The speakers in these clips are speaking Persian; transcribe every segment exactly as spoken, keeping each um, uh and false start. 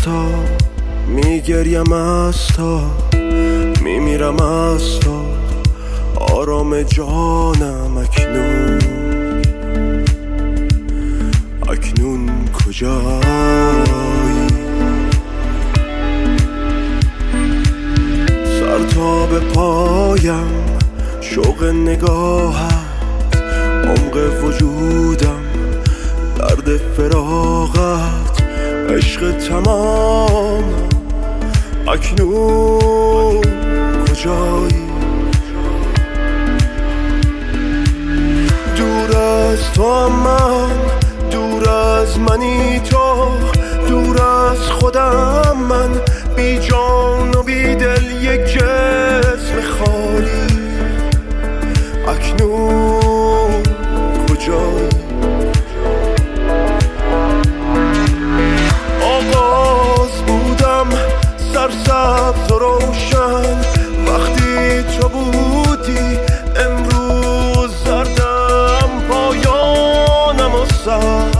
تا میگریم از تا میمیرم از تا آرام جانم اکنون اکنون کجایی سر تا به پایم شوق نگاهت عمق وجودم درد فراغت عشق تمام اکنون کجایی دور از تو هم من دور از منی تو دور از خودم من بی جان و بی دل یک جسم خالی اکنون کجایی آغاز بودم سرسبز و روشن وقتی تو بودی امروز زردم پایانم و سرد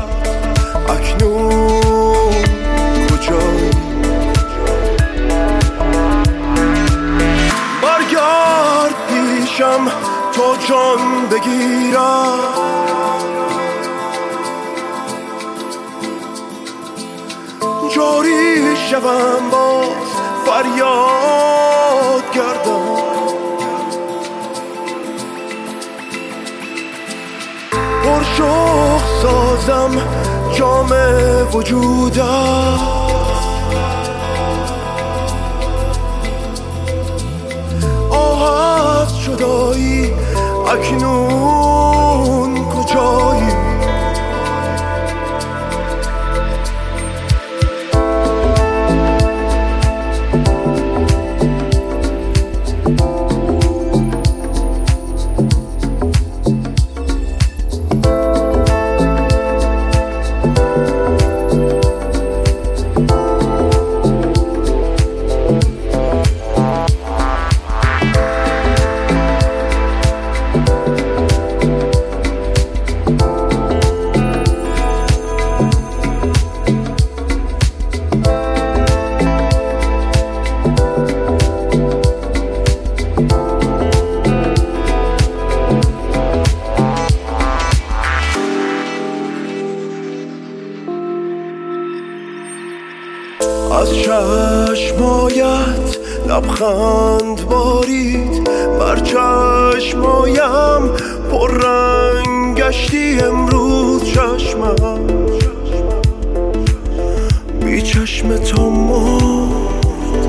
اکنون کجایی برگرد پیشم تو جان بگیرم جاری شوم باز فریاد گردم پرشوق سازم جام وجودم آه از جدایی اکنون کجایی از چشمایت لبخند بارید بر چشمایم پر رنگ گشتی امروز چشمم بی چشم تو مرد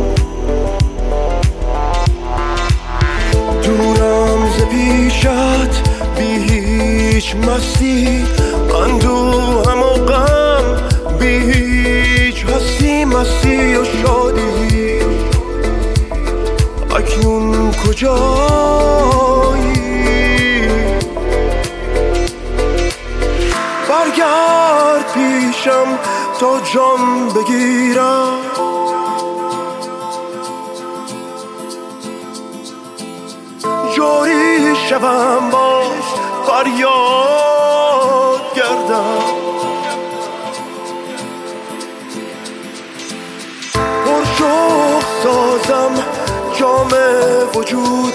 دورم ز پیشت بی هیچ مستی اندوهم و غم بی هیچ هستی مستی و شادی اکنون کجایی برگرد پیشم تا جان بگیرم جاری شوم باز فریاد گردم پرشوق سازم جام وجود